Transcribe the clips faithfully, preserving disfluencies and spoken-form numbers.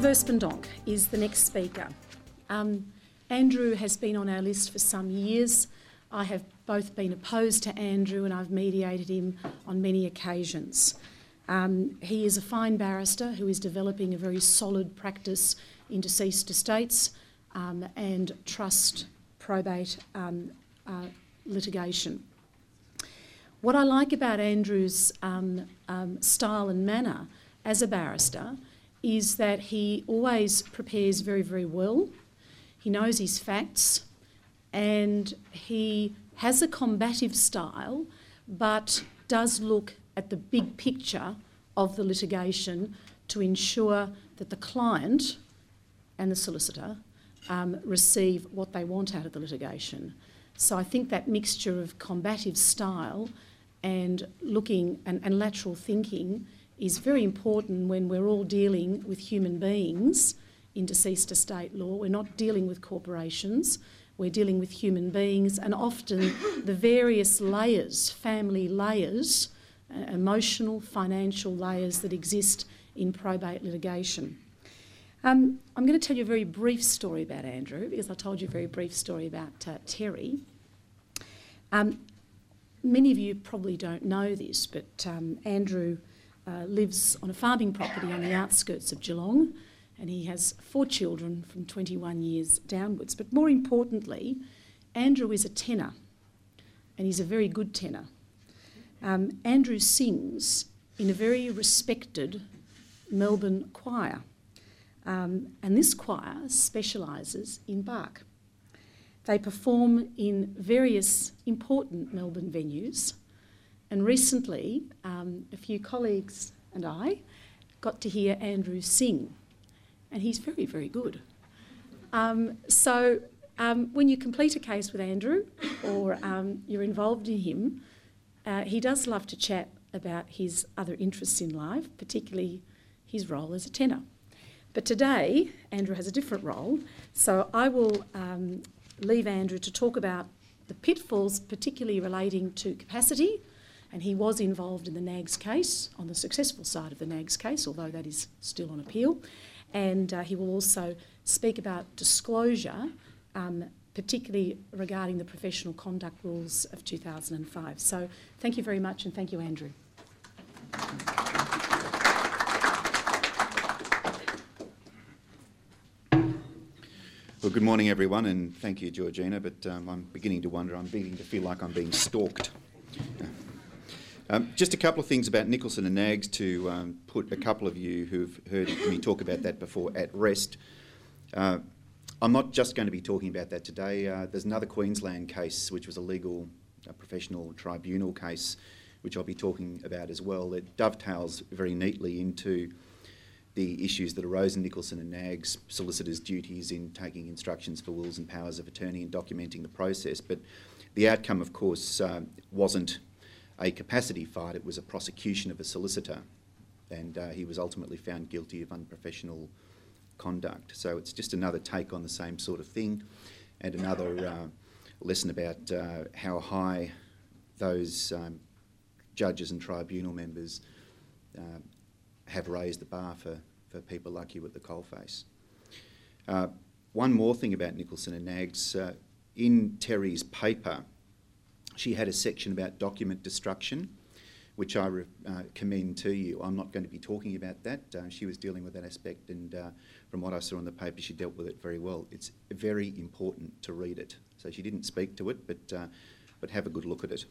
Verspendonk is the next speaker. Um, Andrew has been on our list for some years. I have both been opposed to Andrew and I've mediated him on many occasions. Um, he is a fine barrister who is developing a very solid practice in deceased estates um, and trust, probate um, uh, litigation. What I like about Andrew's um, um, style and manner as a barrister is that he always prepares very, very well. He knows his facts and he has a combative style but does look at the big picture of the litigation to ensure that the client and the solicitor um, receive what they want out of the litigation. So I think that mixture of combative style and looking and, and lateral thinking is very important when we're all dealing with human beings in deceased estate law. We're not dealing with corporations, we're dealing with human beings, and often the various layers, family layers, uh, emotional, financial layers that exist in probate litigation. Um, I'm going to tell you a very brief story about Andrew, because I told you a very brief story about uh, Terry. Um, many of you probably don't know this, but um, Andrew uh, lives on a farming property on the outskirts of Geelong, and he has four children from twenty-one years downwards. But more importantly, Andrew is a tenor, and he's a very good tenor. Um, Andrew sings in a very respected Melbourne choir, um, and this choir specialises in Bach. They perform in various important Melbourne venues, and recently um, a few colleagues and I got to hear Andrew sing, and he's very, very good. Um, so um, when you complete a case with Andrew or um, you're involved in him, uh, he does love to chat about his other interests in life, particularly his role as a tenor. But today, Andrew has a different role, so I will um, leave Andrew to talk about the pitfalls, particularly relating to capacity, and he was involved in the N A G S case, on the successful side of the N A G S case, although that is still on appeal. And uh, he will also speak about disclosure, um, particularly regarding the professional conduct rules of two thousand five. So thank you very much, and thank you, Andrew. Well, good morning, everyone, and thank you, Georgina, but um, I'm beginning to wonder, I'm beginning to feel like I'm being stalked. Um, just a couple of things about Nicholson and N A G S to um, put a couple of you who've heard me talk about that before at rest. Uh, I'm not just going to be talking about that today. Uh, there's another Queensland case, which was a legal uh, professional tribunal case, which I'll be talking about as well. It dovetails very neatly into the issues that arose in Nicholson and N A G S, solicitors' duties in taking instructions for wills and powers of attorney and documenting the process. But the outcome, of course, uh, wasn't a capacity fight, it was a prosecution of a solicitor, and uh, he was ultimately found guilty of unprofessional conduct. So it's just another take on the same sort of thing, and another uh, lesson about uh, how high those um, judges and tribunal members uh, have raised the bar for, for people like you at the coalface. Uh, one more thing about Nicholson and N A G S. Uh, in Terry's paper, she had a section about document destruction, which I re- uh, commend to you. I'm not going to be talking about that. Uh, she was dealing with that aspect, and uh, from what I saw in the paper, she dealt with it very well. It's very important to read it. So she didn't speak to it, but, uh, but have a good look at it.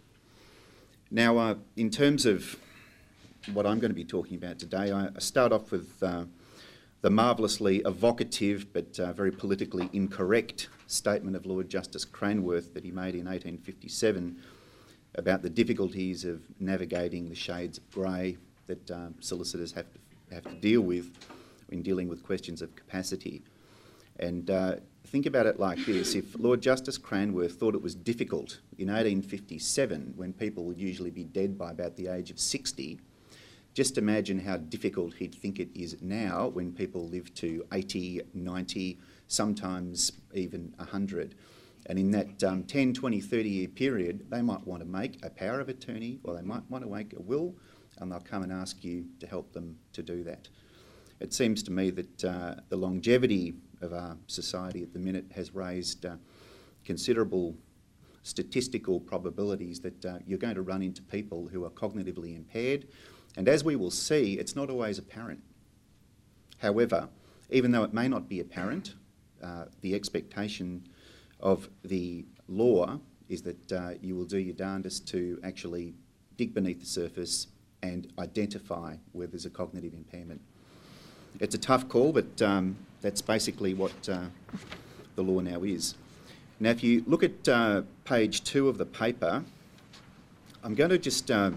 Now, uh, in terms of what I'm going to be talking about today, I start off with uh, the marvellously evocative but uh, very politically incorrect statement of Lord Justice Cranworth that he made in eighteen fifty-seven about the difficulties of navigating the shades of grey that um, solicitors have to, have to deal with in dealing with questions of capacity. And uh, think about it like this: if Lord Justice Cranworth thought it was difficult in eighteen fifty-seven, when people would usually be dead by about the age of sixty, just imagine how difficult he'd think it is now when people live to eighty, ninety, sometimes even one hundred. And in that um, ten, twenty, thirty year period, they might want to make a power of attorney, or they might want to make a will, and they'll come and ask you to help them to do that. it seems to me that uh, the longevity of our society at the minute has raised uh, considerable statistical probabilities that uh, you're going to run into people who are cognitively impaired, and as we will see, it's not always apparent. However, even though it may not be apparent, uh, the expectation of the law is that uh, you will do your darndest to actually dig beneath the surface and identify where there's a cognitive impairment. It's a tough call, but um, that's basically what uh, the law now is. Now, if you look at uh, page two of the paper, I'm going to just uh,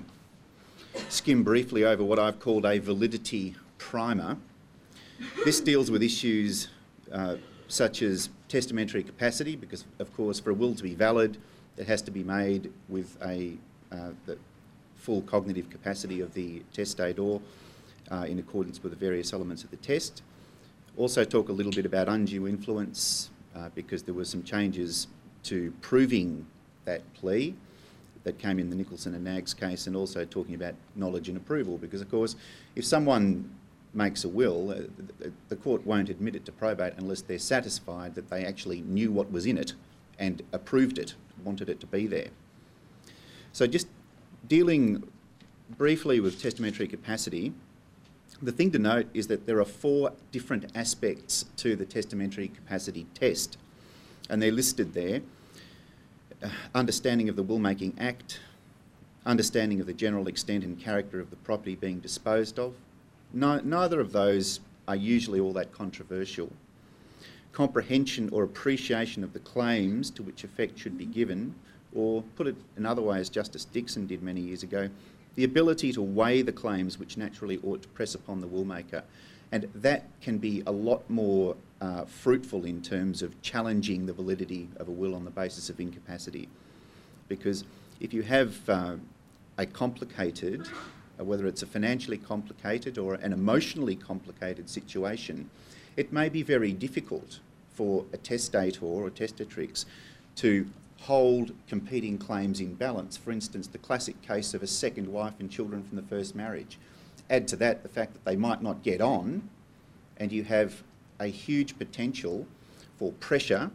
skim briefly over what I've called a validity primer. This deals with issues uh, such as testamentary capacity, because, of course, for a will to be valid, it has to be made with a uh, the full cognitive capacity of the testator uh, in accordance with the various elements of the test. Also talk a little bit about undue influence, uh, because there were some changes to proving that plea that came in the Nicholson and Knaggs case, and also talking about knowledge and approval, because, of course, if someone makes a will, uh, the, the court won't admit it to probate unless they're satisfied that they actually knew what was in it and approved it, wanted it to be there. So just dealing briefly with testamentary capacity, the thing to note is that there are four different aspects to the testamentary capacity test, and they're listed there. Uh, understanding of the Will-Making Act, understanding of the general extent and character of the property being disposed of. No, neither of those are usually all that controversial. Comprehension or appreciation of the claims to which effect should be given, or put it another way, as Justice Dixon did many years ago, the ability to weigh the claims which naturally ought to press upon the will-maker. And that can be a lot more uh, fruitful in terms of challenging the validity of a will on the basis of incapacity. Because if you have uh, a complicated, uh, whether it's a financially complicated or an emotionally complicated situation, it may be very difficult for a testator or testatrix to hold competing claims in balance. For instance, the classic case of a second wife and children from the first marriage. Add to that the fact that they might not get on, and you have a huge potential for pressure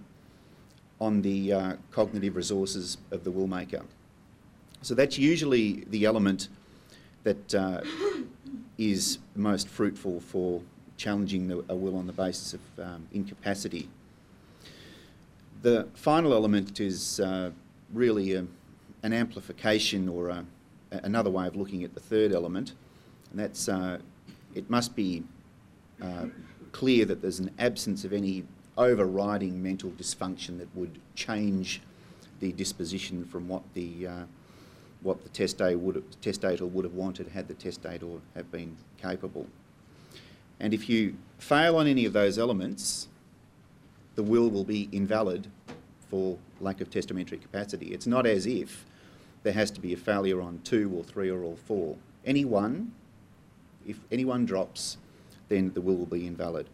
on the uh, cognitive resources of the will-maker. So that's usually the element that uh, is most fruitful for challenging the, a will on the basis of um, incapacity. The final element is uh, really a, an amplification, or a, another way of looking at the third element, and that's uh, it must be uh, clear that there's an absence of any overriding mental dysfunction that would change the disposition from what the uh, what the testator would have, testator would have wanted had the testator have been capable. And if you fail on any of those elements, the will will be invalid for lack of testamentary capacity. It's not as if there has to be a failure on two or three or all four. Any one, if any one drops, then the will will be invalid.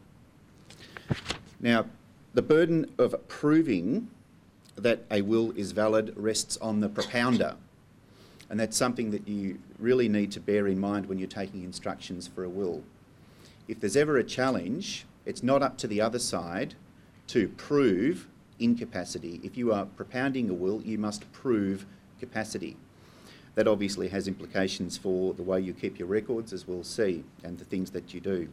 Now, the burden of proving that a will is valid rests on the propounder, and that's something that you really need to bear in mind when you're taking instructions for a will. If there's ever a challenge, it's not up to the other side to prove incapacity. If you are propounding a will, you must prove capacity. That obviously has implications for the way you keep your records, as we'll see, and the things that you do.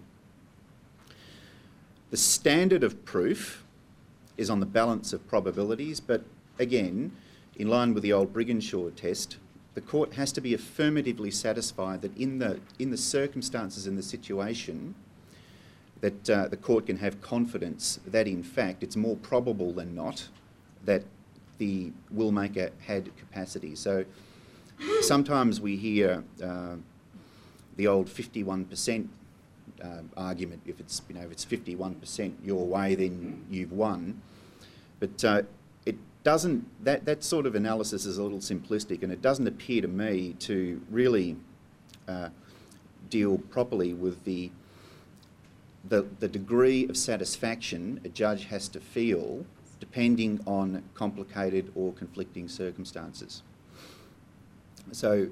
The standard of proof is on the balance of probabilities, but again, in line with the old Brigginshaw test, the court has to be affirmatively satisfied that in the, in the circumstances and the situation, that uh, the court can have confidence that in fact it's more probable than not that the will-maker had capacity. So sometimes we hear uh, the old fifty-one percent uh, argument. If it's, you know, if it's fifty-one percent your way, then you've won. But uh, it doesn't, that, that sort of analysis is a little simplistic, and it doesn't appear to me to really uh, deal properly with the The, the degree of satisfaction a judge has to feel depending on complicated or conflicting circumstances. So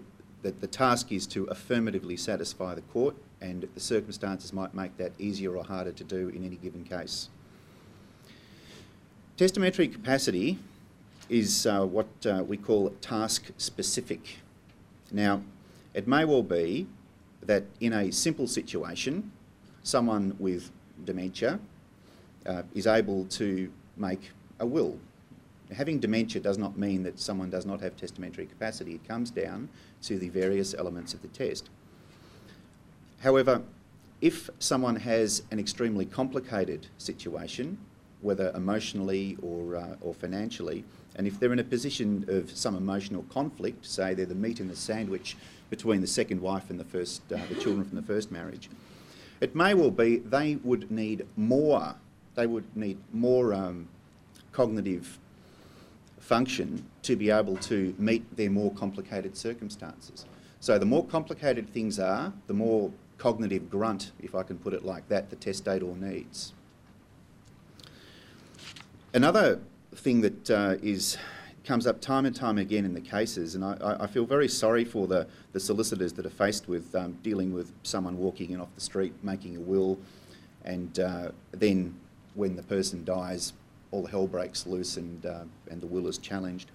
that the task is to affirmatively satisfy the court, and the circumstances might make that easier or harder to do in any given case. Testamentary capacity is uh, what uh, we call task specific. Now, it may well be that in a simple situation, someone with dementia uh, is able to make a will. Having dementia does not mean that someone does not have testamentary capacity. It comes down to the various elements of the test. However, if someone has an extremely complicated situation, whether emotionally or, uh, or financially, and if they're in a position of some emotional conflict, say they're the meat in the sandwich between the second wife and the first, uh, the children from the first marriage, it may well be they would need more, they would need more um, cognitive function to be able to meet their more complicated circumstances. So the more complicated things are, the more cognitive grunt, if I can put it like that, the testator needs. Another thing that uh, is comes up time and time again in the cases, and I, I feel very sorry for the, the solicitors that are faced with um, dealing with someone walking in off the street, making a will, and uh, then when the person dies, all the hell breaks loose and, uh, and the will is challenged.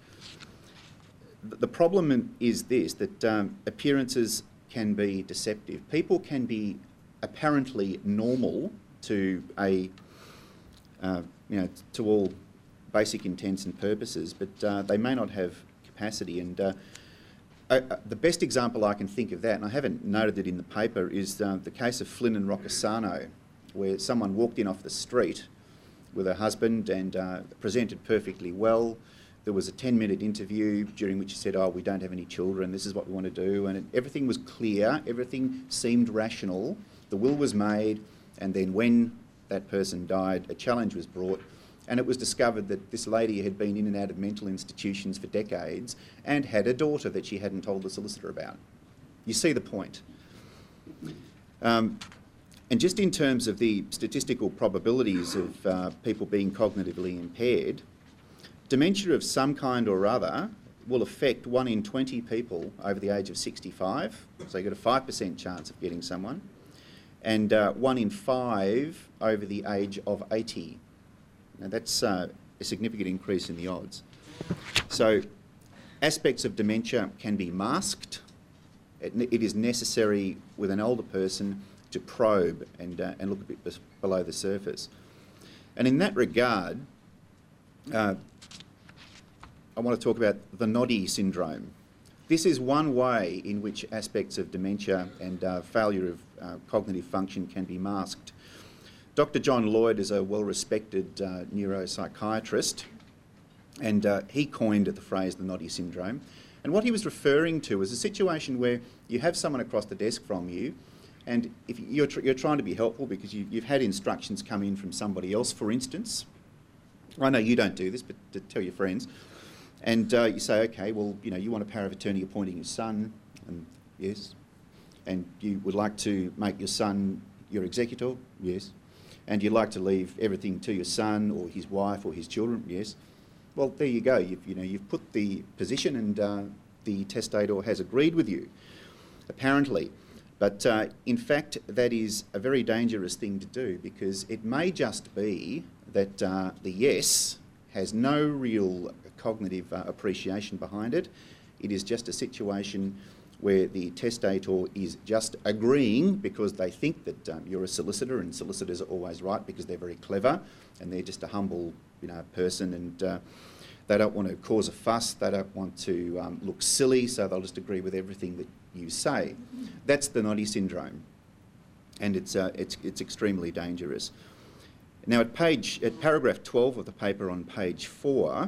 The problem is this, that um, appearances can be deceptive. People can be apparently normal to a, uh, you know, to all basic intents and purposes, but uh, they may not have capacity. And uh, uh, the best example I can think of that, and I haven't noted it in the paper, is uh, the case of Flynn and Roccasano, where someone walked in off the street with her husband and uh, presented perfectly well. There was a ten minute interview during which he said, oh, we don't have any children, this is what we want to do, and it, everything was clear, everything seemed rational. The will was made, and then when that person died, a challenge was brought, and it was discovered that this lady had been in and out of mental institutions for decades and had a daughter that she hadn't told the solicitor about. You see the point. Um, and just in terms of the statistical probabilities of uh, people being cognitively impaired, dementia of some kind or other will affect one in twenty people over the age of sixty-five, so you've got a five percent chance of getting someone, and uh, one in five over the age of eighty. Now that's uh, a significant increase in the odds. So aspects of dementia can be masked. It, it is necessary with an older person to probe and, uh, and look a bit below the surface. And in that regard, uh, I want to talk about the Noddy syndrome. This is one way in which aspects of dementia and uh, failure of uh, cognitive function can be masked. Doctor John Lloyd is a well-respected uh, neuropsychiatrist, and uh, he coined the phrase the Noddy syndrome. And what he was referring to was a situation where you have someone across the desk from you, and if you're, tr you're trying to be helpful because you, you've had instructions come in from somebody else, for instance. I know you don't do this, but to tell your friends. And uh, you say, okay, well, you know, you want a power of attorney appointing your son, and yes. And you would like to make your son your executor, yes. And you'd like to leave everything to your son or his wife or his children, yes. Well, there you go. You've, you know, you've put the position, and uh, the testator has agreed with you, apparently. But uh, in fact, that is a very dangerous thing to do, because it may just be that uh, the yes has no real cognitive uh, appreciation behind it. It is just a situation where the testator is just agreeing because they think that um, you're a solicitor, and solicitors are always right because they're very clever and they're just a humble, you know, person, and uh, they don't want to cause a fuss, they don't want to um, look silly, so they'll just agree with everything that you say. That's the Noddy syndrome, and it's, uh, it's, it's extremely dangerous. Now at page, at paragraph twelve of the paper on page four,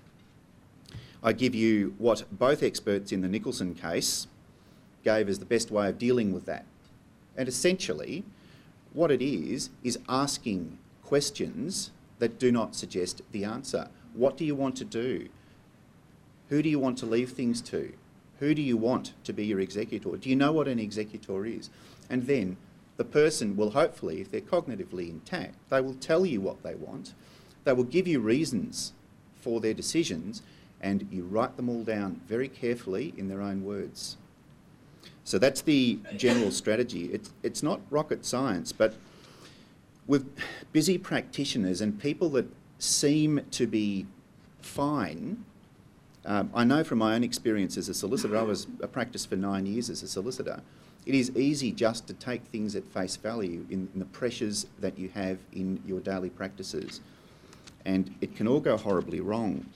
I give you what both experts in the Nicholson case gave as the best way of dealing with that. And essentially, what it is, is asking questions that do not suggest the answer. What do you want to do? Who do you want to leave things to? Who do you want to be your executor? Do you know what an executor is? And then the person will hopefully, if they're cognitively intact, they will tell you what they want. They will give you reasons for their decisions, and you write them all down very carefully in their own words. So that's the general strategy. It's, it's not rocket science, but with busy practitioners and people that seem to be fine, um, I know from my own experience as a solicitor, I was a practice for nine years as a solicitor, it is easy just to take things at face value in, in the pressures that you have in your daily practices. And it can all go horribly wrong.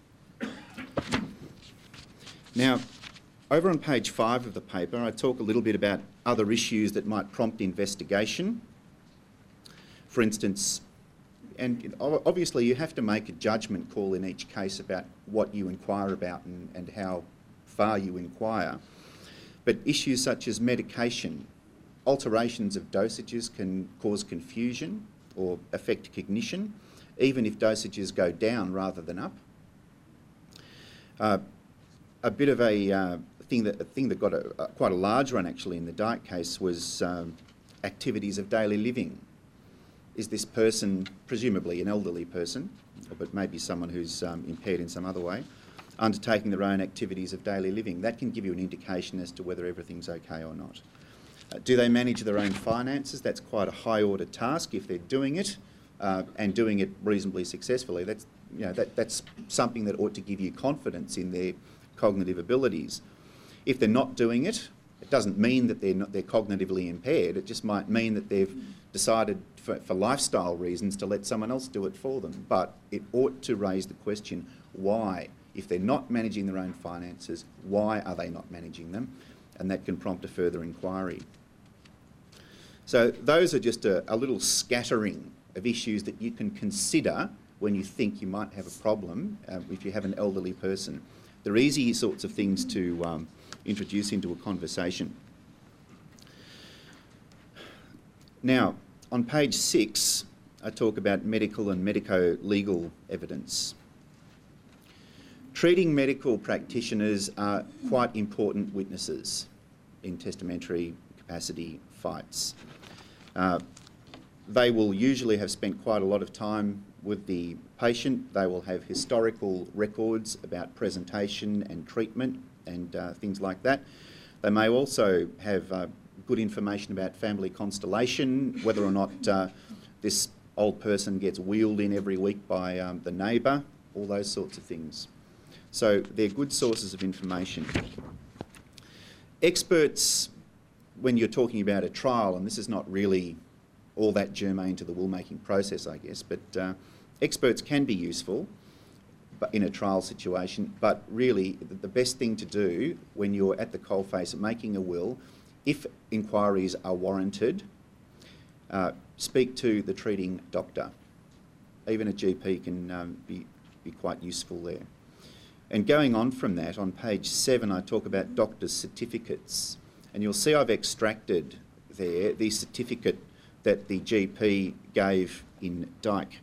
Now, over on page five of the paper, I talk a little bit about other issues that might prompt investigation. For instance, and obviously you have to make a judgment call in each case about what you inquire about and, and how far you inquire. But issues such as medication, alterations of dosages can cause confusion or affect cognition, even if dosages go down rather than up. Uh, a bit of a uh, thing that a thing that got a, a, quite a large run actually in the Dyke case was um, activities of daily living. Is this person, presumably an elderly person, but maybe someone who's um, impaired in some other way, undertaking their own activities of daily living? That can give you an indication as to whether everything's okay or not. Uh, do they manage their own finances? That's quite a high order task if they're doing it uh, and doing it reasonably successfully. That's, you know, that, that's something that ought to give you confidence in their cognitive abilities. If they're not doing it, it doesn't mean that they're, not, they're cognitively impaired. It just might mean that they've decided for, for lifestyle reasons to let someone else do it for them. But it ought to raise the question, why? If they're not managing their own finances, why are they not managing them? And that can prompt a further inquiry. So those are just a, a little scattering of issues that you can consider when you think you might have a problem uh, if you have an elderly person. They're easy sorts of things to um, introduce into a conversation. Now, on page six, I talk about medical and medico-legal evidence. Treating medical practitioners are quite important witnesses in testamentary capacity fights. Uh, they will usually have spent quite a lot of time with the patient. They will have historical records about presentation and treatment and uh, things like that. They may also have uh, good information about family constellation, whether or not uh, this old person gets wheeled in every week by um, the neighbour, all those sorts of things. So they're good sources of information. Experts, when you're talking about a trial, and this is not really all that germane to the will-making process, I guess, but uh, experts can be useful but in a trial situation, but really the best thing to do when you're at the coalface making a will, if inquiries are warranted, uh, speak to the treating doctor. Even a G P can um, be, be quite useful there. And going on from that, on page seven, I talk about doctors' certificates. And you'll see I've extracted there the certificate that the G P gave in Dyke.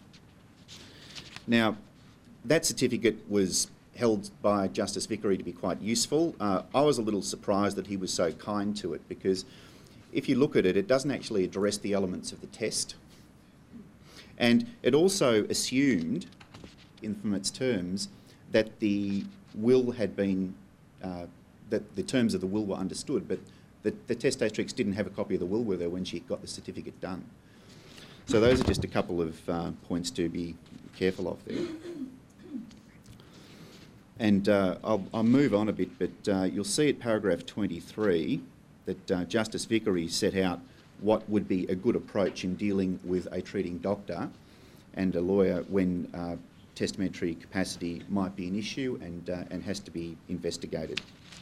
Now, that certificate was held by Justice Vickery to be quite useful. Uh, I was a little surprised that he was so kind to it, because if you look at it, it doesn't actually address the elements of the test. And it also assumed, in, from its terms, that the will had been, uh, that the terms of the will were understood, but the, the testatrix didn't have a copy of the will with her when she got the certificate done. So those are just a couple of uh, points to be careful of there. And uh, I'll, I'll move on a bit, but uh, you'll see at paragraph twenty-three that uh, Justice Vickery set out what would be a good approach in dealing with a treating doctor and a lawyer when uh, testamentary capacity might be an issue and, uh, and has to be investigated.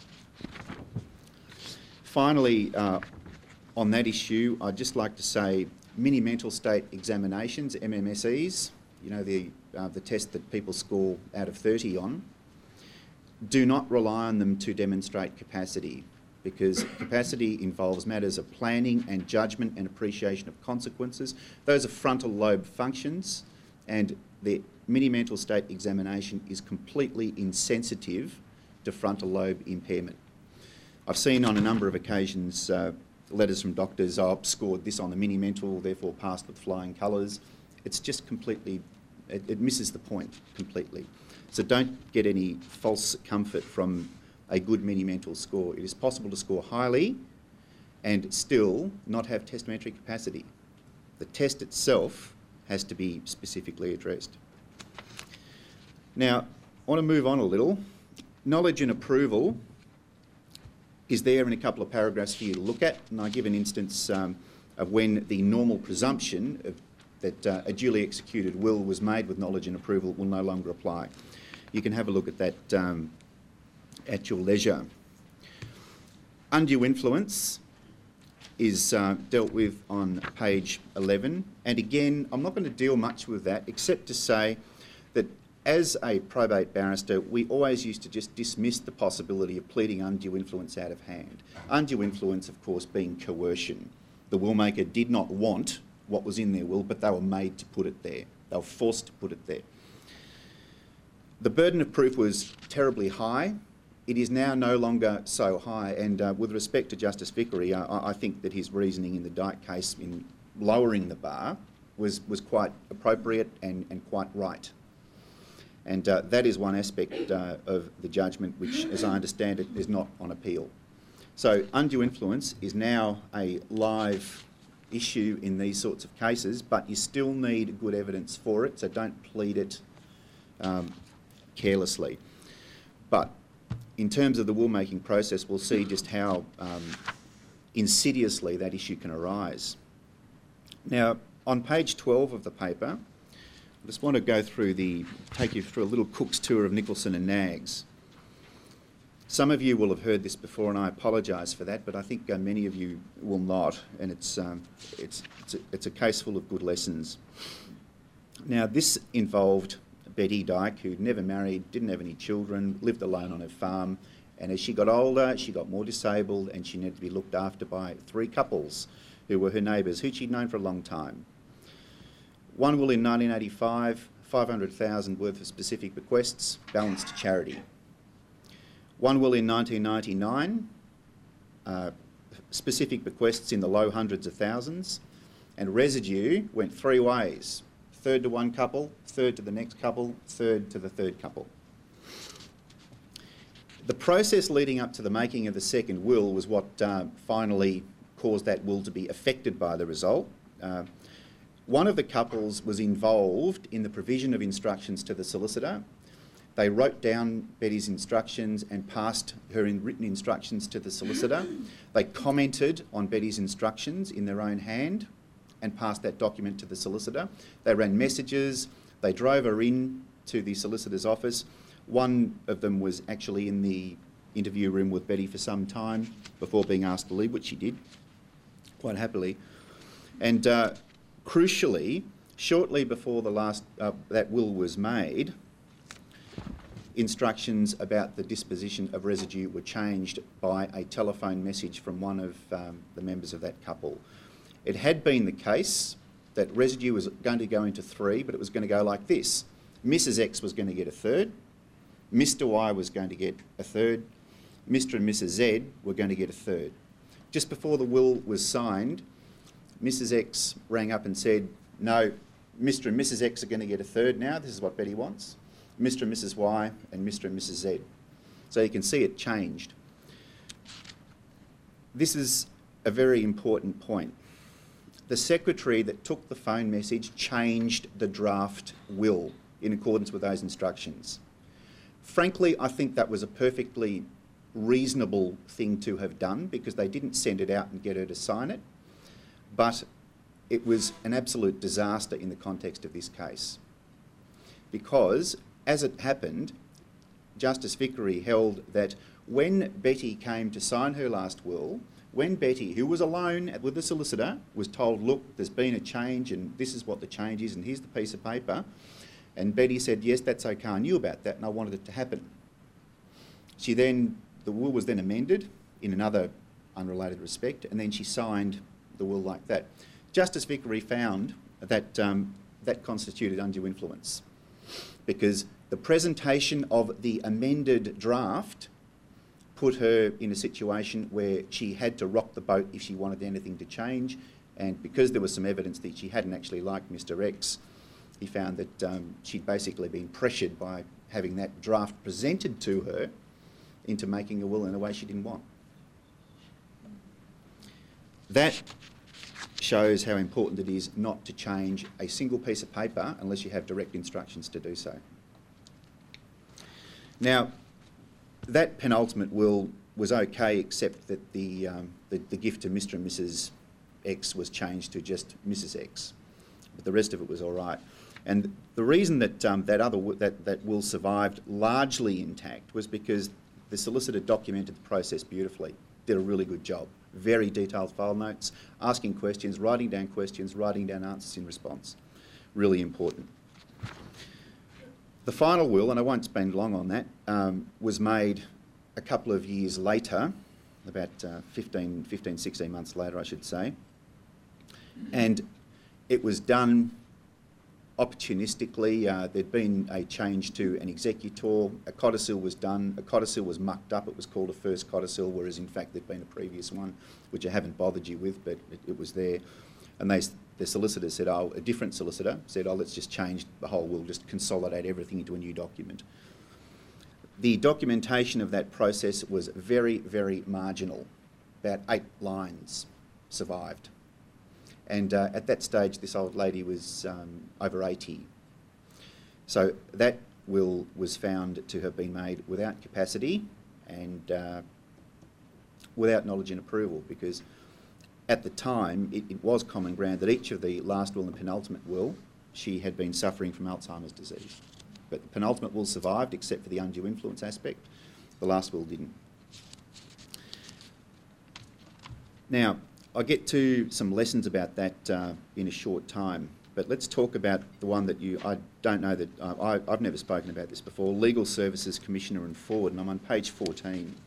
Finally, uh, on that issue, I'd just like to say mini mental state examinations, M M S Es, you know, the, uh, the test that people score out of thirty on, do not rely on them to demonstrate capacity, because capacity involves matters of planning and judgment and appreciation of consequences. Those are frontal lobe functions, and the mini mental state examination is completely insensitive to frontal lobe impairment. I've seen on a number of occasions uh, letters from doctors, oh, I've scored this on the mini mental, therefore passed with flying colours. It's just completely, it, it misses the point completely. So don't get any false comfort from a good mini-mental score. It is possible to score highly and still not have testamentary capacity. The test itself has to be specifically addressed. Now, I want to move on a little. Knowledge and approval is there in a couple of paragraphs for you to look at, and I give an instance um, of when the normal presumption of, that uh, a duly executed will was made with knowledge and approval will no longer apply. You can have a look at that um, at your leisure. Undue influence is uh, dealt with on page eleven, and again, I'm not going to deal much with that except to say that as a probate barrister, we always used to just dismiss the possibility of pleading undue influence out of hand. Undue influence, of course, being coercion. The will maker did not want what was in their will, but they were made to put it there. They were forced to put it there. The burden of proof was terribly high. It is now no longer so high, and uh, with respect to Justice Vickery, uh, I think that his reasoning in the Dyke case in lowering the bar was, was quite appropriate and, and quite right. And uh, that is one aspect uh, of the judgment which, as I understand it, is not on appeal. So undue influence is now a live issue in these sorts of cases, but you still need good evidence for it, so don't plead it um, carelessly. But in terms of the will-making process, we'll see just how um, insidiously that issue can arise. Now, on page twelve of the paper, I just want to go through the, take you through a little cook's tour of Nicholson and Knaggs. Some of you will have heard this before, and I apologise for that, but I think uh, many of you will not, and it's, um, it's, it's, a, it's a case full of good lessons. Now, this involved Betty Dyke, who'd never married, didn't have any children, lived alone on her farm, and as she got older, she got more disabled, and she needed to be looked after by three couples who were her neighbours, who she'd known for a long time. One will in nineteen eighty-five, five hundred thousand dollars worth of specific bequests, balanced to charity. One will in nineteen ninety-nine, uh, specific bequests in the low hundreds of thousands, and residue went three ways. Third to one couple, third to the next couple, third to the third couple. The process leading up to the making of the second will was what uh, finally caused that will to be affected by the result. Uh, one of the couples was involved in the provision of instructions to the solicitor. They wrote down Betty's instructions and passed her in written instructions to the solicitor. They commented on Betty's instructions in their own hand and passed that document to the solicitor. They ran messages, they drove her in to the solicitor's office. One of them was actually in the interview room with Betty for some time before being asked to leave, which she did, quite happily. And uh, crucially, shortly before the last uh, that will was made, instructions about the disposition of residue were changed by a telephone message from one of um, the members of that couple. It had been the case that residue was going to go into three, but it was going to go like this. Missus X was going to get a third, Mister Y was going to get a third, Mister and Missus Z were going to get a third. Just before the will was signed, Missus X rang up and said, no, Mister and Missus X are going to get a third now, this is what Betty wants. Mister and Missus Y and Mister and Missus Z. So you can see it changed. This is a very important point. The secretary that took the phone message changed the draft will in accordance with those instructions. Frankly, I think that was a perfectly reasonable thing to have done because they didn't send it out and get her to sign it, but it was an absolute disaster in the context of this case. Because, as it happened, Justice Vickery held that when Betty came to sign her last will, when Betty, who was alone with the solicitor, was told, look, there's been a change and this is what the change is and here's the piece of paper, and Betty said, yes, that's okay, I knew about that and I wanted it to happen. She then, the will was then amended in another unrelated respect, and then she signed the will like that. Justice Vickery found that um, that constituted undue influence because the presentation of the amended draft put her in a situation where she had to rock the boat if she wanted anything to change, and because there was some evidence that she hadn't actually liked Mister X, he found that um, she'd basically been pressured by having that draft presented to her into making a will in a way she didn't want. That shows how important it is not to change a single piece of paper unless you have direct instructions to do so. Now, that penultimate will was okay, except that the, um, the, the gift to Mister and Missus X was changed to just Missus X, but the rest of it was all right. And the reason that um, that other that, that will survived largely intact was because the solicitor documented the process beautifully, did a really good job. Very detailed file notes, asking questions, writing down questions, writing down answers in response. Really important. The final will, and I won't spend long on that, um, was made a couple of years later, about uh, fifteen, fifteen, sixteen months later, I should say. And it was done opportunistically. Uh, there'd been a change to an executor, a codicil was done, a codicil was mucked up, it was called a first codicil, whereas in fact there'd been a previous one, which I haven't bothered you with, but it, it was there. And they, the solicitor said, oh, a different solicitor said, oh, let's just change the whole will, just consolidate everything into a new document. The documentation of that process was very, very marginal. About eight lines survived. And uh, at that stage, this old lady was um, over eighty. So that will was found to have been made without capacity and uh, without knowledge and approval, because at the time it, it was common ground that each of the last will and penultimate will, she had been suffering from Alzheimer's disease. But the penultimate will survived except for the undue influence aspect. The last will didn't. Now, I'll get to some lessons about that uh, in a short time, but let's talk about the one that you, I don't know that, uh, I, I've never spoken about this before, Legal Services Commissioner and Ford, and I'm on page fourteen.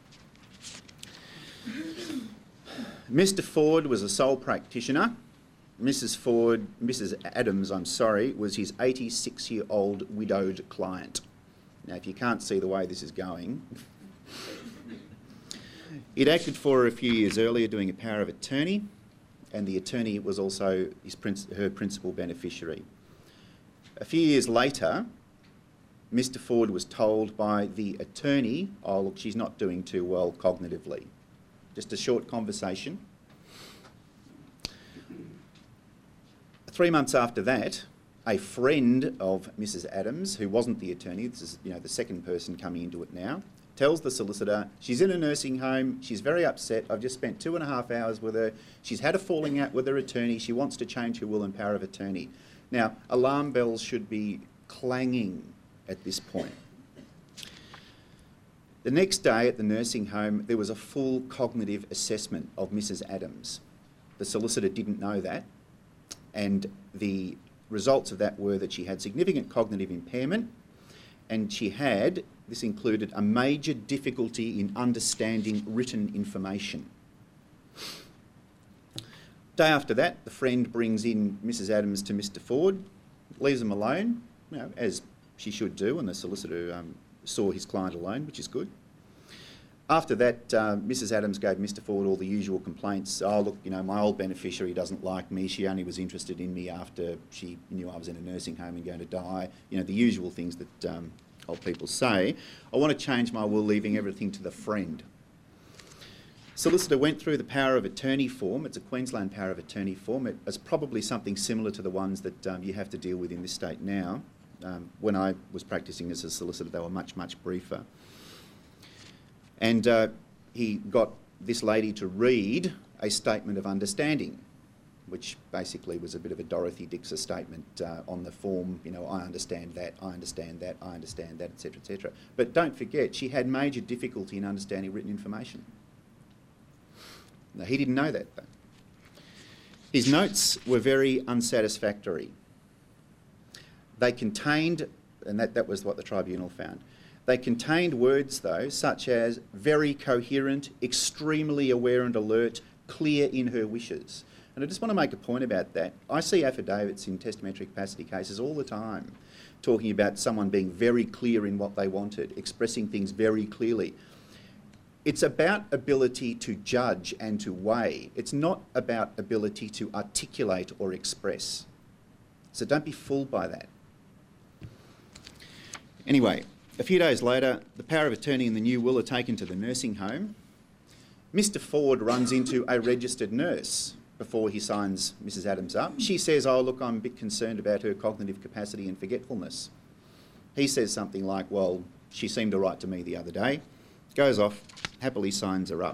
Mister Ford was a sole practitioner. Missus Ford, Missus Adams, I'm sorry, was his eighty-six-year-old widowed client. Now, if you can't see the way this is going, he'd acted for her a few years earlier doing a power of attorney, and the attorney was also his princ- her principal beneficiary. A few years later, Mister Ford was told by the attorney, oh, look, she's not doing too well cognitively. Just a short conversation. Three months after that, a friend of Missus Adams, who wasn't the attorney, this is you know the second person coming into it now, tells the solicitor she's in a nursing home, she's very upset, I've just spent two and a half hours with her, she's had a falling out with her attorney, she wants to change her will and power of attorney. Now, alarm bells should be clanging at this point. The next day at the nursing home, there was a full cognitive assessment of Missus Adams. The solicitor didn't know that, and the results of that were that she had significant cognitive impairment, and she had, this included a major difficulty in understanding written information. Day after that, the friend brings in Missus Adams to Mister Ford, leaves them alone, you know, as she should do, and the solicitor um, saw his client alone, which is good. After that, uh, Missus Adams gave Mister Ford all the usual complaints. Oh, look, you know, my old beneficiary doesn't like me. She only was interested in me after she knew I was in a nursing home and going to die. You know, the usual things that um, old people say. I want to change my will, leaving everything to the friend. Solicitor went through the power of attorney form. It's a Queensland power of attorney form. It is probably something similar to the ones that um, you have to deal with in this state now. Um, when I was practising as a solicitor, they were much, much briefer. And uh, he got this lady to read a statement of understanding, which basically was a bit of a Dorothy Dixer statement uh, on the form, you know, I understand that, I understand that, I understand that, et cetera, et cetera. But don't forget, she had major difficulty in understanding written information. Now, he didn't know that, though. His notes were very unsatisfactory. They contained, and that, that was what the tribunal found, they contained words, though, such as very coherent, extremely aware and alert, clear in her wishes. And I just want to make a point about that. I see affidavits in testamentary capacity cases all the time talking about someone being very clear in what they wanted, expressing things very clearly. It's about ability to judge and to weigh. It's not about ability to articulate or express. So don't be fooled by that. Anyway, a few days later, the power of attorney and the new will are taken to the nursing home. Mister Ford runs into a registered nurse before he signs Missus Adams up. She says, oh, look, I'm a bit concerned about her cognitive capacity and forgetfulness. He says something like, well, she seemed all right to me the other day. Goes off, happily signs her up.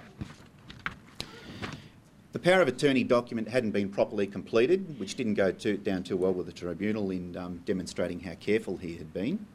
The power of attorney document hadn't been properly completed, which didn't go too, down too well with the tribunal in um, demonstrating how careful he had been.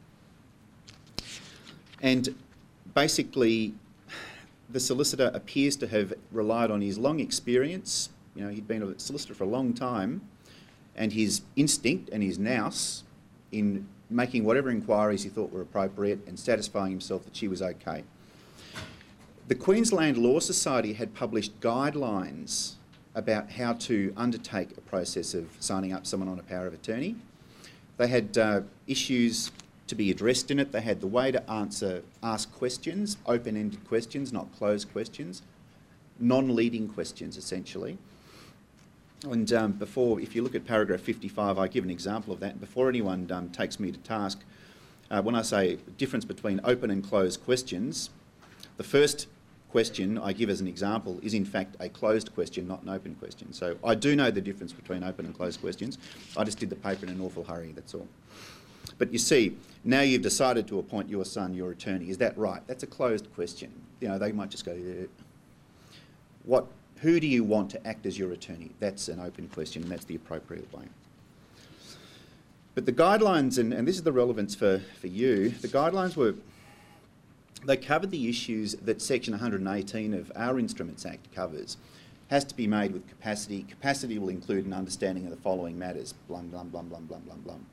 And basically, the solicitor appears to have relied on his long experience. You know, he'd been a solicitor for a long time, and his instinct and his nous in making whatever inquiries he thought were appropriate and satisfying himself that she was okay. The Queensland Law Society had published guidelines about how to undertake a process of signing up someone on a power of attorney. They had uh, issues to be addressed in it. They had the way to answer, ask questions, open-ended questions, not closed questions, non-leading questions, essentially. And um, before, if you look at paragraph fifty-five, I give an example of that. Before anyone um, takes me to task, uh, when I say difference between open and closed questions, the first question I give as an example is in fact a closed question, not an open question. So I do know the difference between open and closed questions. I just did the paper in an awful hurry, that's all. But you see, now you've decided to appoint your son your attorney. Is that right? That's a closed question. You know, they might just go, yeah. What, who do you want to act as your attorney? That's an open question, and that's the appropriate way. But the guidelines, and, and this is the relevance for, for you, the guidelines were, they covered the issues that Section one hundred eighteen of our Instruments Act covers. Has to be made with capacity. Capacity will include an understanding of the following matters. Blum, blum, blum, blum, blum, blum, blum.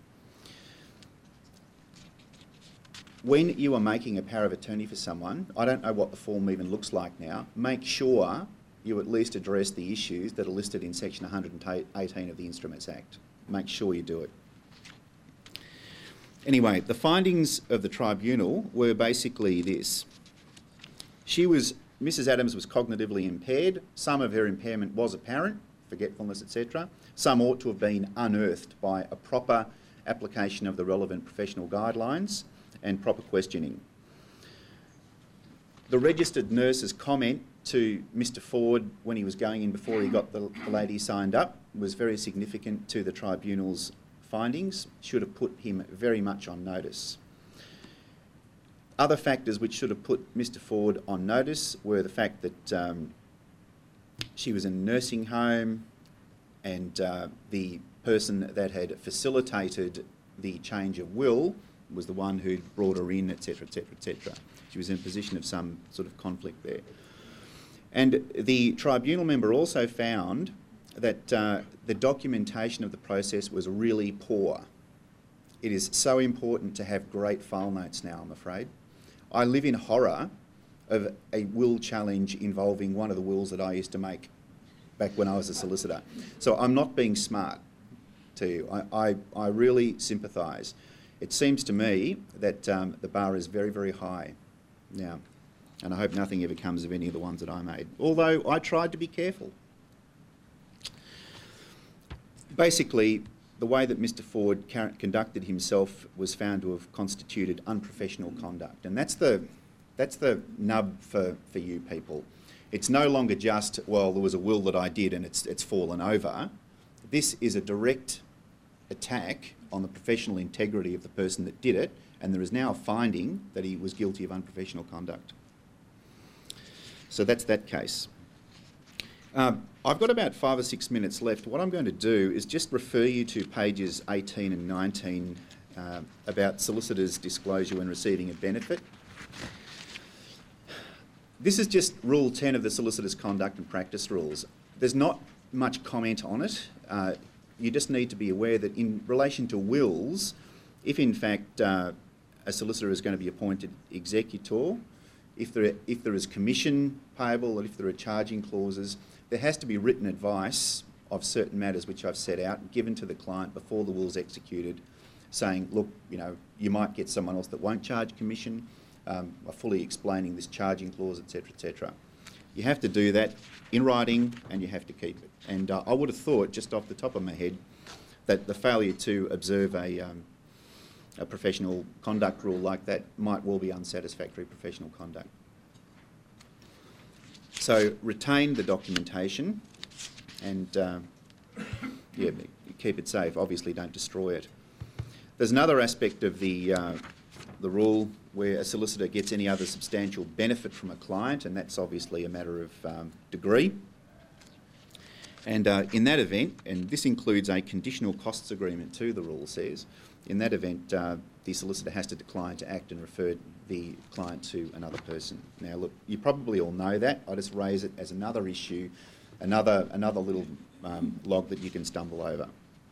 When you are making a power of attorney for someone, I don't know what the form even looks like now, make sure you at least address the issues that are listed in Section one hundred eighteen of the Instruments Act. Make sure you do it. Anyway, the findings of the tribunal were basically this. She was, Missus Adams was cognitively impaired. Some of her impairment was apparent, forgetfulness, et cetera. Some ought to have been unearthed by a proper application of the relevant professional guidelines and proper questioning. The registered nurse's comment to Mister Ford when he was going in before he got the, the lady signed up was very significant to the tribunal's findings, should have put him very much on notice. Other factors which should have put Mister Ford on notice were the fact that um, she was in a nursing home and uh, the person that had facilitated the change of will was the one who'd brought her in, et cetera, et cetera, et cetera. She was in a position of some sort of conflict there. And the tribunal member also found that uh, the documentation of the process was really poor. It is so important to have great file notes now, I'm afraid. I live in horror of a will challenge involving one of the wills that I used to make back when I was a solicitor. So I'm not being smart to you. I, I, I really sympathise. It seems to me that um, the bar is very, very high now, and I hope nothing ever comes of any of the ones that I made, although I tried to be careful. Basically, the way that Mister Ford conducted himself was found to have constituted unprofessional conduct, and that's the, that's the nub for, for you people. It's no longer just, well, there was a will that I did and it's, it's fallen over. This is a direct attack on the professional integrity of the person that did it, and there is now a finding that he was guilty of unprofessional conduct. So that's that case. Um, I've got about five or six minutes left. What I'm going to do is just refer you to pages eighteen and nineteen uh, about solicitors' disclosure when receiving a benefit. This is just Rule ten of the Solicitor's Conduct and Practice Rules. There's not much comment on it. Uh, you just need to be aware that in relation to wills, if in fact uh, a solicitor is going to be appointed executor, if there, if there is commission payable or if there are charging clauses, there has to be written advice of certain matters which I've set out, given to the client before the will's executed, saying, look, you know, you might get someone else that won't charge commission, um, fully explaining this charging clause, et cetera, et cetera. You have to do that in writing and you have to keep it. And uh, I would have thought, just off the top of my head, that the failure to observe a, um, a professional conduct rule like that might well be unsatisfactory professional conduct. So retain the documentation and uh, yeah, keep it safe. Obviously don't destroy it. There's another aspect of the, uh, the rule where a solicitor gets any other substantial benefit from a client, and that's obviously a matter of um, degree. And uh, in that event, and this includes a conditional costs agreement too, the rule says, in that event uh, the solicitor has to decline to act and refer the client to another person. Now look, you probably all know that. I just raise it as another issue, another, another little um, log that you can stumble over.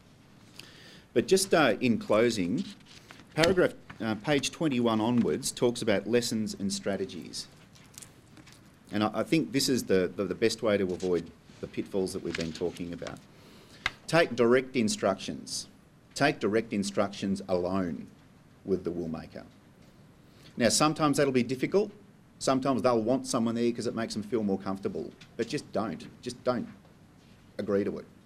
But just uh, in closing, paragraph uh, page twenty-one onwards talks about lessons and strategies. And I, I think this is the, the, the best way to avoid the pitfalls that we've been talking about. Take direct instructions. Take direct instructions alone with the will maker. Now, sometimes that'll be difficult. Sometimes they'll want someone there because it makes them feel more comfortable. But just don't. Just don't agree to it.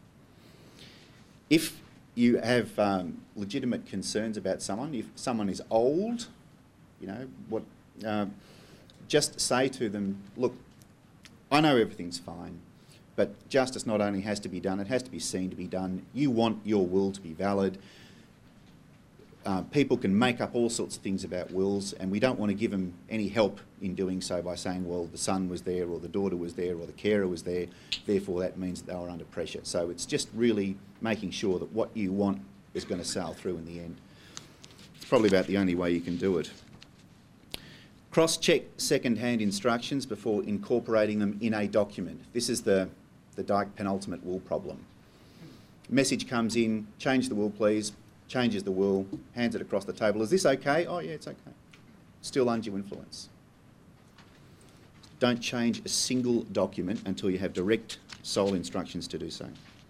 If you have um, legitimate concerns about someone, if someone is old, you know, what, uh, just say to them, look, I know everything's fine, but justice not only has to be done, it has to be seen to be done. You want your will to be valid. Uh, people can make up all sorts of things about wills, and we don't want to give them any help in doing so by saying, well, the son was there or the daughter was there or the carer was there, therefore that means that they were under pressure. So it's just really making sure that what you want is going to sail through in the end. It's probably about the only way you can do it. Cross-check second-hand instructions before incorporating them in a document. This is the, the Dyke penultimate will problem. Message comes in, change the will please, changes the will, hands it across the table. Is this okay? Oh yeah, it's okay. Still undue influence. Don't change a single document until you have direct sole instructions to do so.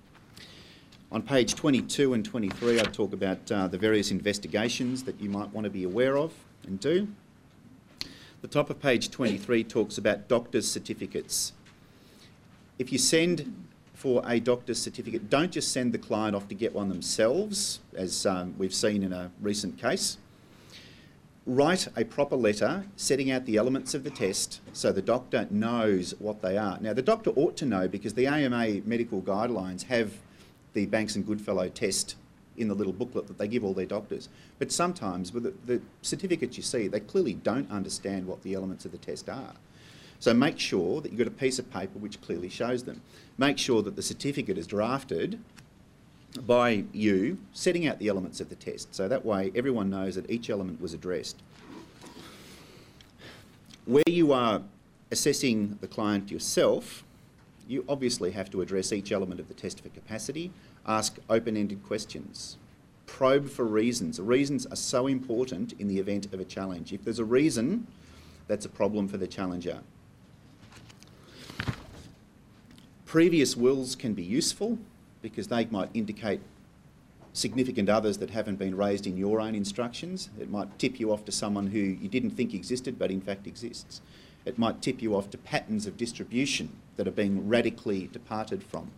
On page twenty-two and twenty-three, I talk about uh, the various investigations that you might want to be aware of and do. The top of page twenty-three talks about doctor's certificates. If you send for a doctor's certificate, don't just send the client off to get one themselves, as um, we've seen in a recent case. Write a proper letter setting out the elements of the test so the doctor knows what they are. Now, the doctor ought to know because the A M A medical guidelines have the Banks and Goodfellow test in the little booklet that they give all their doctors. But sometimes with the, the certificates you see, they clearly don't understand what the elements of the test are. So make sure that you've got a piece of paper which clearly shows them. Make sure that the certificate is drafted by you, setting out the elements of the test. So that way everyone knows that each element was addressed. Where you are assessing the client yourself, you obviously have to address each element of the test for capacity, ask open-ended questions, probe for reasons. Reasons are so important in the event of a challenge. If there's a reason, that's a problem for the challenger. Previous wills can be useful because they might indicate significant others that haven't been raised in your own instructions. It might tip you off to someone who you didn't think existed but in fact exists. It might tip you off to patterns of distribution that are being radically departed from.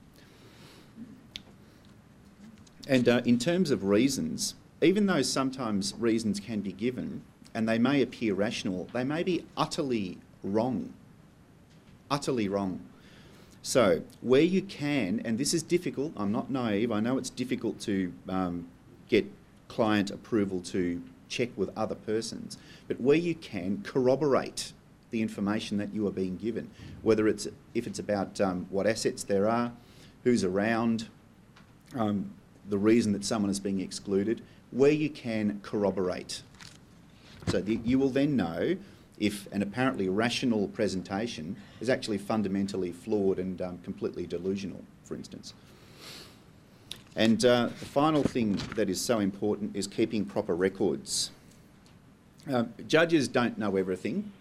And uh, in terms of reasons, even though sometimes reasons can be given and they may appear rational, they may be utterly wrong. Utterly wrong. So, where you can, and this is difficult, I'm not naive, I know it's difficult to um, get client approval to check with other persons, but where you can, corroborate the information that you are being given, whether it's, if it's about um, what assets there are, who's around, um, the reason that someone is being excluded, where you can corroborate. So the, you will then know if an apparently rational presentation is actually fundamentally flawed and um, completely delusional, for instance. And uh, the final thing that is so important is keeping proper records. Uh, judges don't know everything.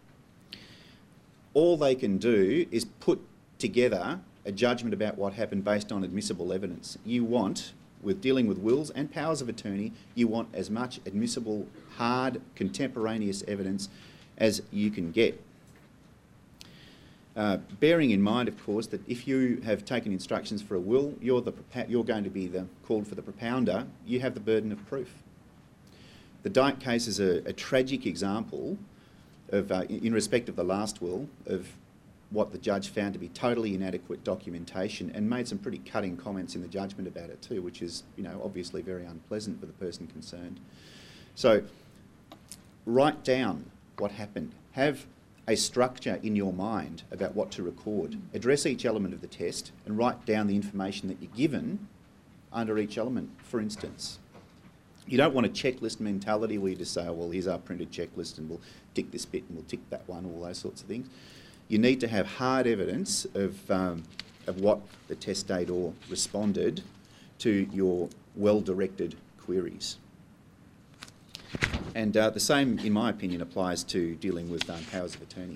All they can do is put together a judgment about what happened based on admissible evidence. You want, with dealing with wills and powers of attorney, you want as much admissible, hard, contemporaneous evidence as you can get. Uh, bearing in mind, of course, that if you have taken instructions for a will, you're, the, you're going to be the, called for the propounder, you have the burden of proof. The Dyke case is a, a tragic example of, uh, in, in respect of the last will, of what the judge found to be totally inadequate documentation, and made some pretty cutting comments in the judgment about it too, which is, you know, obviously very unpleasant for the person concerned. So write down what happened. Have a structure in your mind about what to record. Address each element of the test and write down the information that you're given under each element, for instance. You don't want a checklist mentality where you just say, oh, well, here's our printed checklist and we'll tick this bit and we'll tick that one, all those sorts of things. You need to have hard evidence of, um, of what the testator responded to your well-directed queries. And uh, the same, in my opinion, applies to dealing with um, powers of attorney.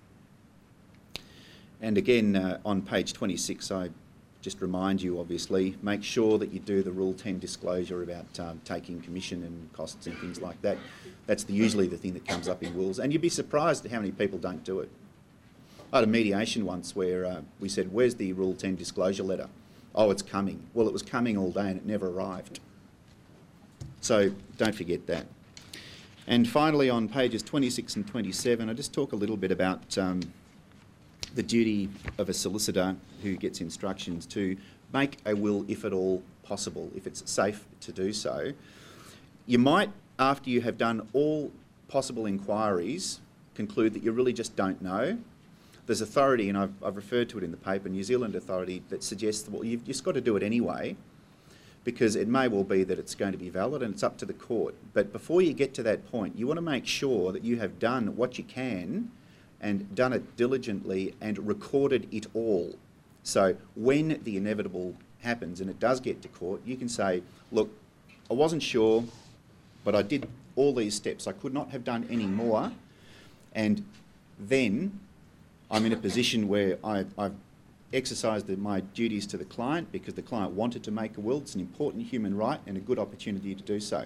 And again, uh, on page twenty-six, I just remind you, obviously, make sure that you do the Rule ten disclosure about um, taking commission and costs and things like that. That's the, usually the thing that comes up in wills. And you'd be surprised at how many people don't do it. I had a mediation once where uh, we said, where's the Rule ten disclosure letter? Oh, it's coming. Well, it was coming all day and it never arrived. So don't forget that. And finally, on pages twenty-six and twenty-seven, I just talk a little bit about um, the duty of a solicitor who gets instructions to make a will if at all possible, if it's safe to do so. You might, after you have done all possible inquiries, conclude that you really just don't know. There's authority, and I've, I've referred to it in the paper, New Zealand authority, that suggests that, well, you've just got to do it anyway, because it may well be that it's going to be valid and it's up to the court. But before you get to that point, you want to make sure that you have done what you can and done it diligently and recorded it all. So when the inevitable happens and it does get to court, you can say, look, I wasn't sure, but I did all these steps. I could not have done any more. And then I'm in a position where I, I've exercised the, my duties to the client because the client wanted to make a will. It's an important human right and a good opportunity to do so.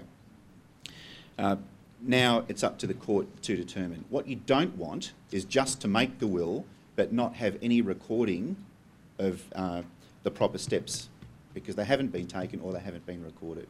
Uh, now it's up to the court to determine. What you don't want is just to make the will but not have any recording of uh, the proper steps because they haven't been taken or they haven't been recorded.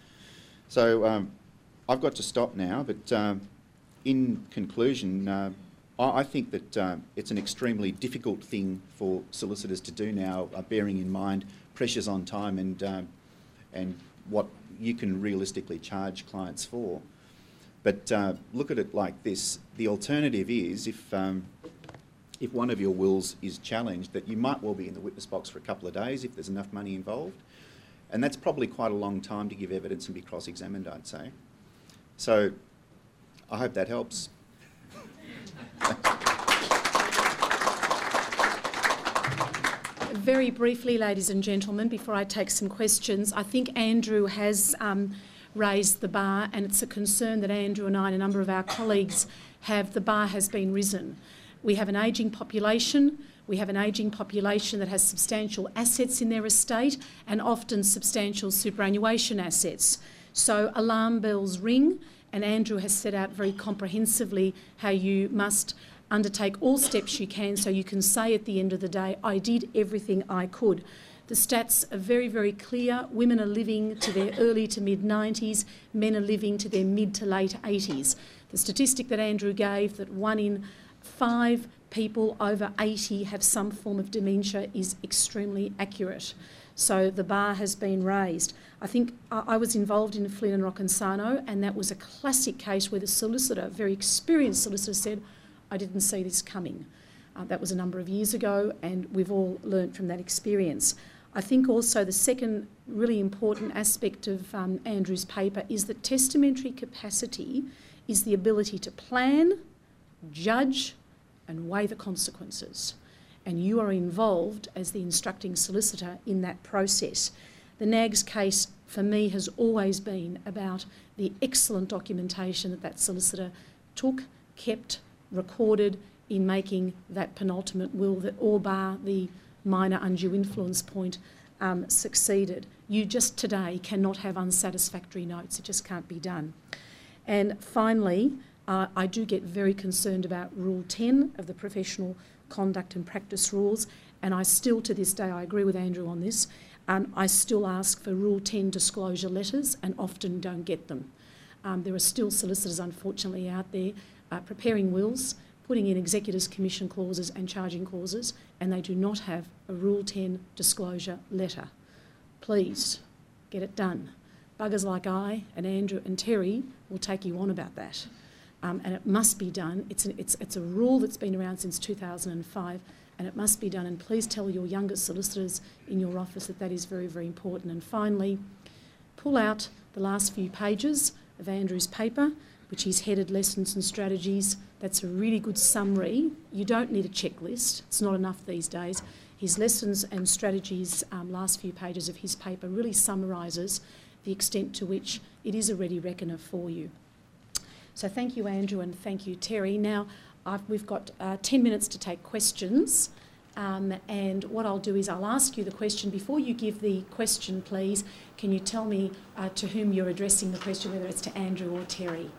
So um, I've got to stop now, but um, in conclusion, uh, I think that uh, it's an extremely difficult thing for solicitors to do now, uh, bearing in mind pressures on time and, um, and what you can realistically charge clients for. But uh, look at it like this. The alternative is, if, um, if one of your wills is challenged, that you might well be in the witness box for a couple of days if there's enough money involved. And that's probably quite a long time to give evidence and be cross-examined, I'd say. So I hope that helps. Very briefly, ladies and gentlemen, before I take some questions, I think Andrew has um, raised the bar, and it's a concern that Andrew and I and a number of our colleagues have. The bar has been risen. We have an ageing population. We have an ageing population that has substantial assets in their estate and often substantial superannuation assets. So alarm bells ring, and Andrew has set out very comprehensively how you must undertake all steps you can so you can say at the end of the day, I did everything I could. The stats are very, very clear. Women are living to their early to mid nineties, men are living to their mid to late eighties. The statistic that Andrew gave, that one in five people over eighty have some form of dementia, is extremely accurate. So the bar has been raised. I think I was involved in Flynn and Roccansano, and that was a classic case where the solicitor, a very experienced solicitor, said, I didn't see this coming. Uh, that was a number of years ago, and we've all learnt from that experience. I think also the second really important aspect of um, Andrew's paper is that testamentary capacity is the ability to plan, judge, and weigh the consequences. And you are involved as the instructing solicitor in that process. The Nags case, for me, has always been about the excellent documentation that that solicitor took, kept, recorded in making that penultimate will that, all bar the minor undue influence point, um, succeeded. You just today cannot have unsatisfactory notes. It just can't be done. And finally, uh, I do get very concerned about Rule ten of the Professional Conduct and Practice Rules, and I still, to this day, I agree with Andrew on this, um, I still ask for Rule ten disclosure letters and often don't get them. Um, there are still solicitors, unfortunately, out there uh, preparing wills, putting in executors' commission clauses and charging clauses, and they do not have a Rule ten disclosure letter. Please, get it done. Buggers like I and Andrew and Terry will take you on about that. Um, and it must be done. It's, an, it's, it's a rule that's been around since two thousand five, and it must be done. And please tell your younger solicitors in your office that that is very, very important. And finally, pull out the last few pages of Andrew's paper, which he's headed Lessons and Strategies. That's a really good summary. You don't need a checklist. It's not enough these days. His Lessons and Strategies, um, last few pages of his paper really summarises the extent to which it is a ready reckoner for you. So thank you, Andrew, and thank you, Terry. Now, I've, we've got uh, ten minutes to take questions, um, and what I'll do is I'll ask you the question. Before you give the question, please, can you tell me uh, to whom you're addressing the question, whether it's to Andrew or Terry?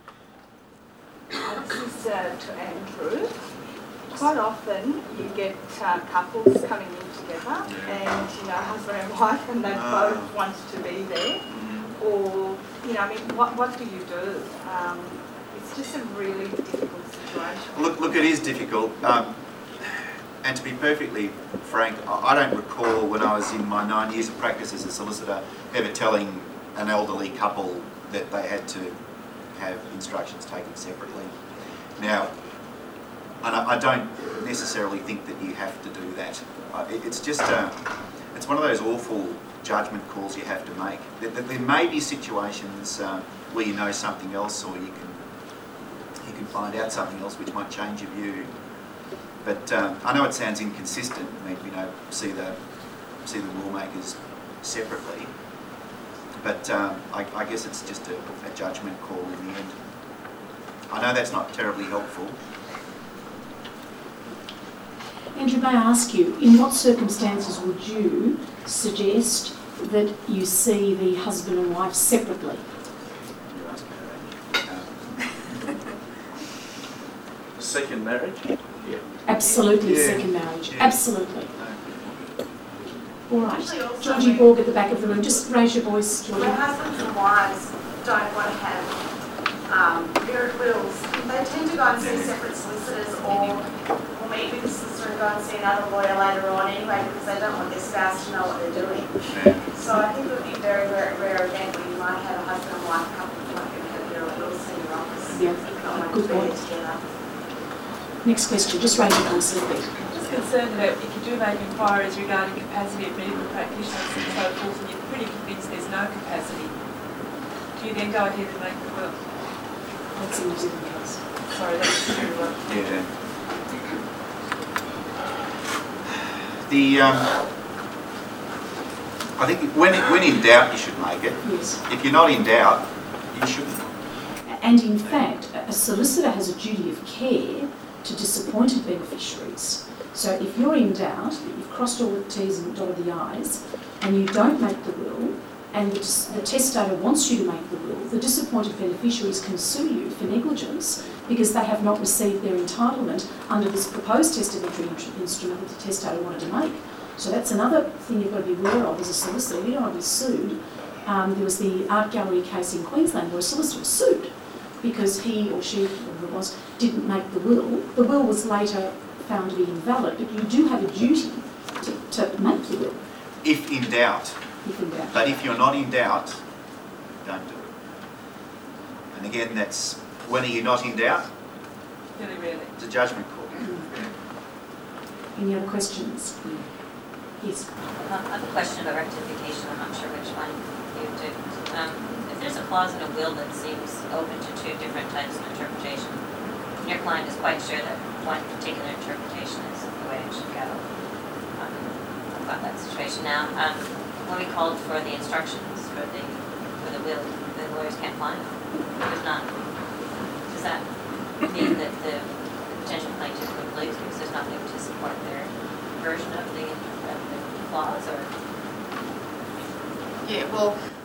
This is uh, to Andrew. Quite often you get uh, couples coming in together and, you know, husband and wife, and they uh, both want to be there. Or, you know, I mean, what, what do you do? Um, it's just a really difficult situation. Look, look, it is difficult. Um, and to be perfectly frank, I don't recall when I was in my nine years of practice as a solicitor ever telling an elderly couple that they had to have instructions taken separately. Now, and I, I don't necessarily think that you have to do that. Uh, it, it's just, uh, it's one of those awful judgment calls you have to make. There, there may be situations uh, where you know something else, or you can you can find out something else which might change your view. But um, I know it sounds inconsistent. I mean, you know, see the see the rulemakers separately. But um, I, I guess it's just a, a judgment call in the end. I know that's not terribly helpful. Andrew, may I ask you, in what circumstances would you suggest that you see the husband and wife separately? You're asking her. Second marriage? Yeah. Absolutely, Yeah. second marriage. Yeah. Absolutely. No. All right. Georgie Borg at the back of the room. Just raise your voice, Georgie. When husbands and wives don't want to have um, mirrored wills, they tend to go and see separate solicitors, or will meet with the solicitor and go and see another lawyer later on anyway, because they don't want their spouse to know what they're doing. Yeah. So I think it would be very, very rare event where you might have a husband and wife couple who might have mirrored wills in your office. Yeah. Not wanting Good to be point. together. Next question. Just raise your voice a little bit. Just concerned that if you do make inquiries regarding capacity of medical practitioners and so forth, and you're pretty convinced there's no capacity, do you then go ahead and make the will? That's in New Zealand case. Sorry, that's true. Well. Yeah. The um, I think when when in doubt, you should make it. Yes. If you're not in doubt, you shouldn't. And in fact, a solicitor has a duty of care to disappointed beneficiaries. So if you're in doubt, that you've crossed all the T's and dotted the I's, and you don't make the will, and the, the testator wants you to make the will, the disappointed beneficiaries can sue you for negligence because they have not received their entitlement under this proposed testamentary instrument that the testator wanted to make. So that's another thing you've got to be aware of as a solicitor. You don't want to be sued. Um, there was the art gallery case in Queensland where a solicitor was sued because he or she, whoever it was, didn't make the will. The will was later found to be invalid, but you do have a duty to, to make the will. If in doubt. If in doubt. But if you're not in doubt, don't do it. And again, that's when are you not in doubt? Really, really. It's a judgment call. Mm. Any other questions? Mm. Yes. I have a question about rectification. I'm not sure which one you do. Um, if there's a clause in a will that seems open to two different types of interpretation, and your client is quite sure that one particular interpretation is the way it should go. Um, I've got that situation now. Um, when we called for the instructions for the for the will, the lawyers can't find them. There's not. Does that mean that the potential plaintiff would lose because there's nothing to support their version of the, of the clause, or? Yeah, well,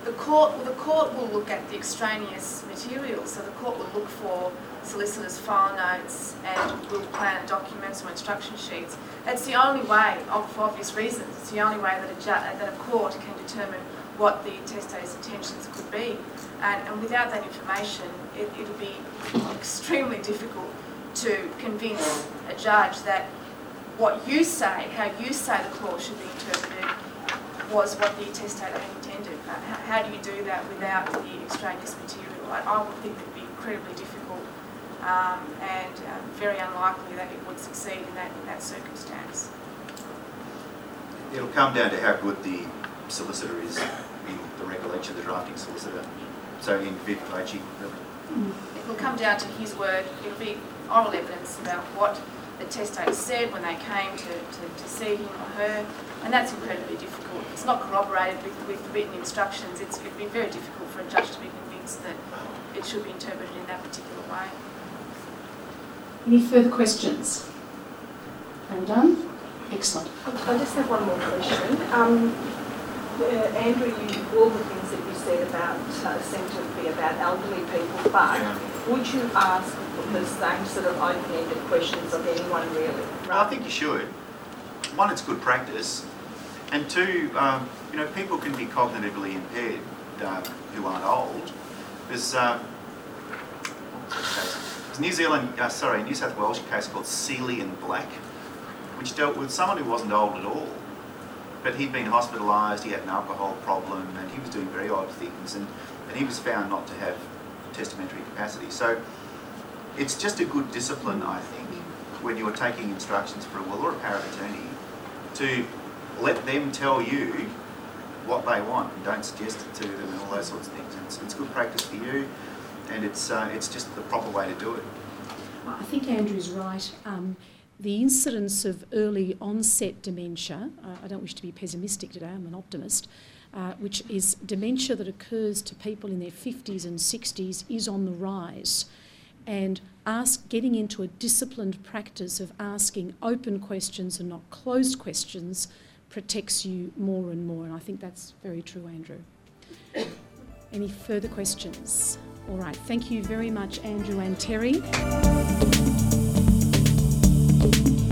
the court, well, the court will look at the extraneous material. So the court will look for solicitors' file notes and will plan documents or instruction sheets. That's the only way, for obvious reasons, it's the only way that a, ju- that a court can determine what the intestator's intentions could be. And, and without that information, it, it'll be extremely difficult to convince a judge that what you say, how you say the clause should be interpreted, was what the intestator had intended. Uh, how, how do you do that without the extraneous material? I, I would think it would be incredibly difficult um, and uh, very unlikely that it would succeed in that, in that circumstance. It'll come down to how good the solicitor is in the recollection of the drafting solicitor. So in Viv Pachi, really. It will come down to his word. It'll be oral evidence about what the testator said when they came to, to, to see him or her, and that's incredibly difficult. It's not corroborated with, with written instructions. It's, it'd be very difficult for a judge to be convinced that it should be interpreted in that particular way. Any further questions? All done? Excellent. I just have one more question. Um, uh, Andrew, you, all the things that you said about uh, seem to be about elderly people, but Yeah. would you ask the same sort of open-ended questions of anyone really? Well, I think you should. One, it's good practice, and two, um, you know, people can be cognitively impaired uh, who aren't old. There's, uh, there's New Zealand, uh, sorry, New South Wales case called Seeley and Black, which dealt with someone who wasn't old at all, but he'd been hospitalised, he had an alcohol problem, and he was doing very odd things, and, and he was found not to have testamentary capacity. So it's just a good discipline, I think, when you're taking instructions for a will or a power of attorney, to let them tell you what they want and don't suggest it to them and all those sorts of things. It's, it's good practice for you, and it's uh, it's just the proper way to do it. I think Andrew's right. Um, the incidence of early onset dementia, uh, I don't wish to be pessimistic today, I'm an optimist, uh, which is dementia that occurs to people in their fifties and sixties, is on the rise. And ask, getting into a disciplined practice of asking open questions and not closed questions protects you more and more. And I think that's very true, Andrew. Any further questions? All right, thank you very much, Andrew and Terry.